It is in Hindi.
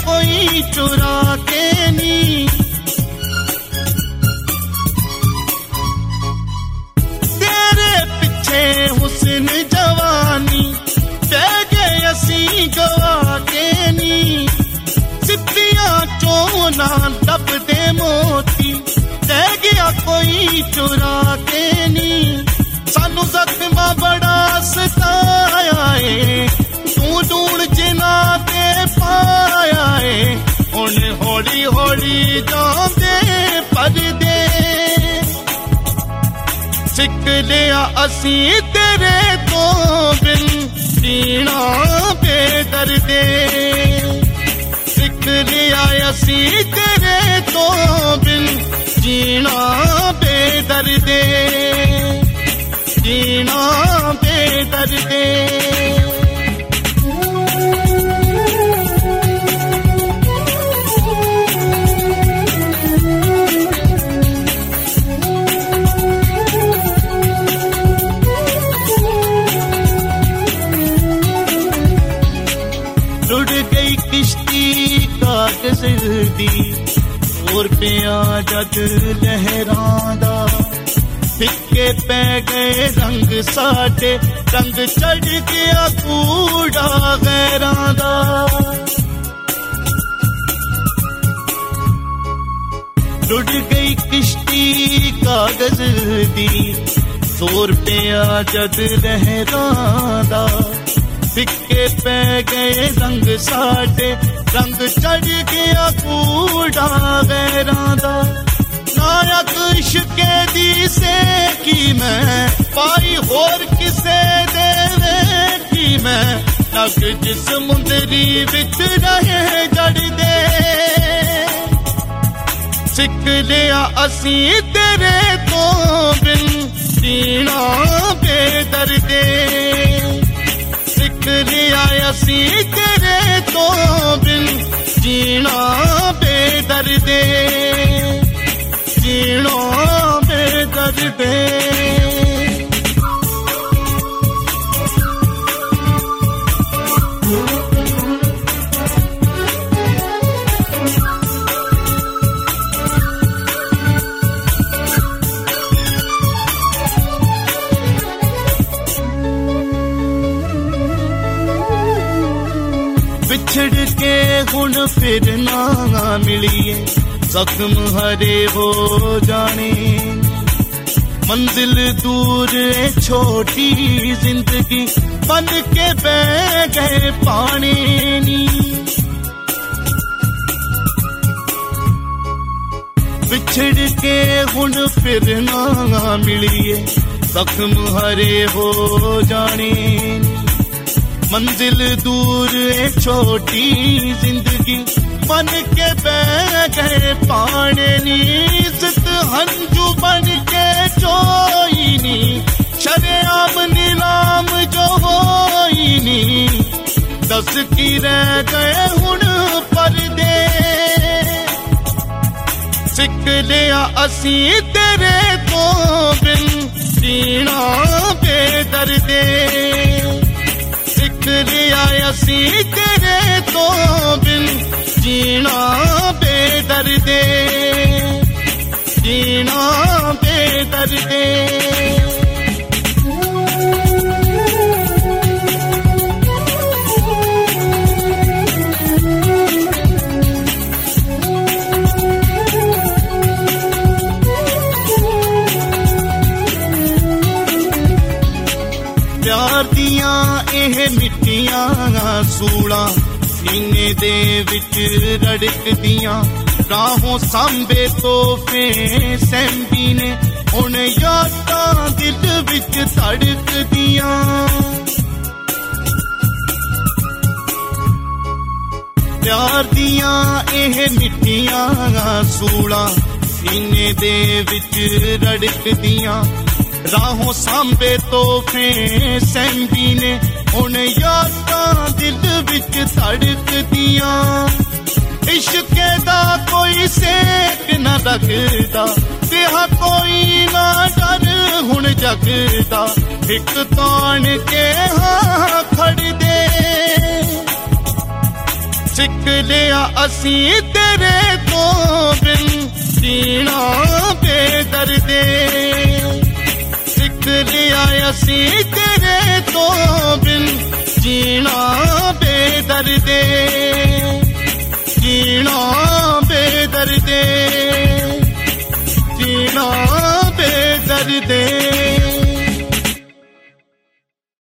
कोई चुरा के नी। तेरे पीछे हुस्न जवानी बह गए असी गवा के नी। सिद्धियां चोना लभदे मोती रह गया कोई चुरा के नी। सानू जख्मा बड़ा सताया है तू ढूंढ जिना ते पाया है। हुण हौली हौली जांदे परदे सिख लिया असी तेरे तो बिन जीना बेदर्दे। सिख लिया असी तेरे तो बिन जीना बेदर्दे। जीना बेदर्दे। रुड़ गई किश्ती कागज दी और पिया जद लहरां दा। फिक्के पै गए रंग साडे रंग चढ़ गया कूड़ा गैरां दा। रुड़ गई किश्ती कागज दी 100 रुपया जद लहरां दा। फिक्के पै गए रंग साडे रंग चढ़ गया कूड़ा गैरां दा। नायक इश्के दी से की मैं पाई होर किसे देवे की मैं। नग जिस मुंदरी विच रहे जड़ दे सिख लिया असी तेरे तो बिन जीना बेदर्दे। सिख लिया असी तेरे तो बिन जीना बेदर्दे। जीना बेदर्दे। बिछड़ के हुण फिर ना मिलिए जख्म हरे हो जाने। मंजिल दूर है छोटी जिंदगी बन के बह गए पानी नी। बिछड़ के हुण फिर ना मिलिए जख्म हरे हो जाने। मंजिल दूर है छोटी जिंदगी बन के बह गए पानी नी। इज्जत हंजू बन के जोई नी शरेआम नीलाम जो होई नी। दस की रह गए हुण परदे सिख लिया असी तेरे तो बिन जीना बेदर्दे। सिख लिया असी तेरे तो बिन जीना बेदर्दे। जीना बेदर्दे। प्यार दियां एह मिट्टियां सूड़ा सीने दे विच रड़कदियां। राहों सांबे तोहफे सैंबी ने हुण यादां दिल विच धड़कदियां। प्यार दियां एह मिट्टियां सूड़ा सीने दे विच रड़कदियां। राहों सांबे तोहफे सैंबी ने हुण यादां दिल विच धड़कदियां। इश्के दा कोई सेक न लगदा तेहा कोई ना डर हुण जगदा। एक तान के हाँ खड़ दे सिख सिख लिया असी तेरे तो बिन जीना बेदर्दे, सिख लिया असी तेरे तो बिन जीना बेदर्दे, जीना बेदर्दे, जीना बेदर्दे।